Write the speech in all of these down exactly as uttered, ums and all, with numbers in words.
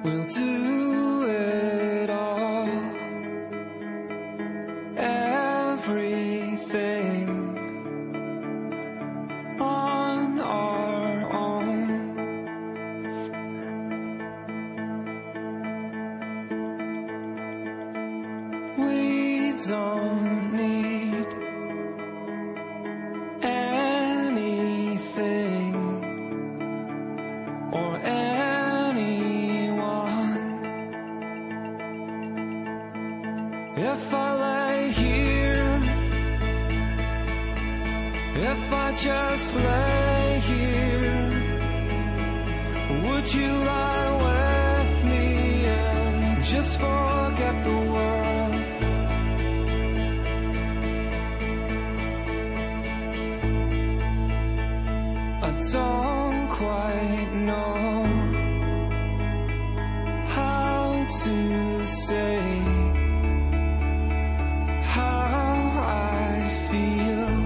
we'll do it all. Everything on our own. We don't need anything or anyone. If I lay here, if I just lay here, would you lie with me and just forget the world? I don't quite know how to say how I feel.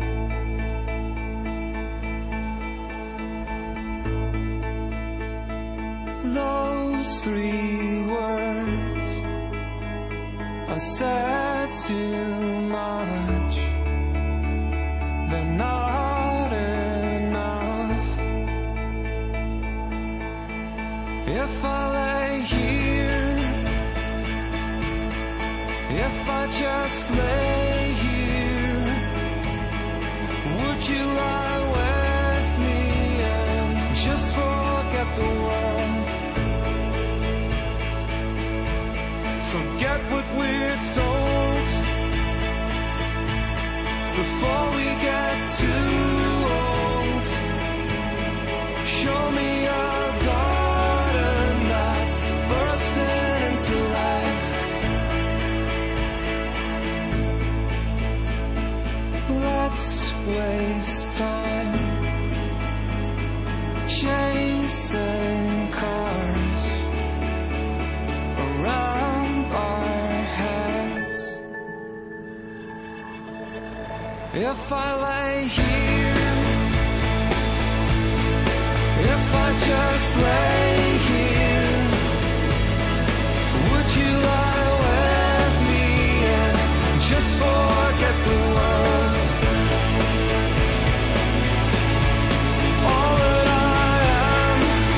Those three words are said too much. They're not enough. If I lay here, if I just lay here, would you lie with me and just forget the world? Forget what we're told before we get too old. Show me a garden that's bursting into life. Let's waste time chasing cars around our heads. If I lay here, if I just lay here, would you lie with me and just forget the world? All that I am,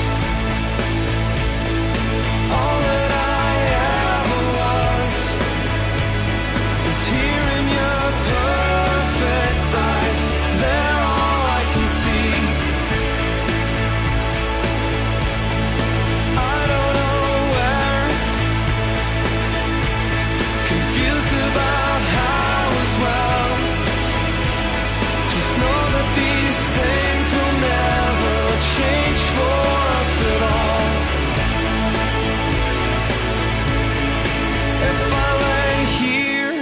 all that I ever was, is here in your perfect eyes. They're all I can see. I don't know where, confused about how as well. Just know that these things will never change for us at all. If I lay here,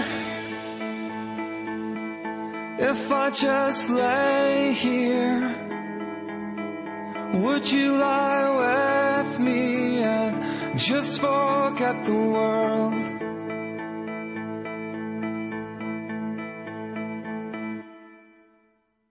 if I just lay here, would you lie with me and just forget the world?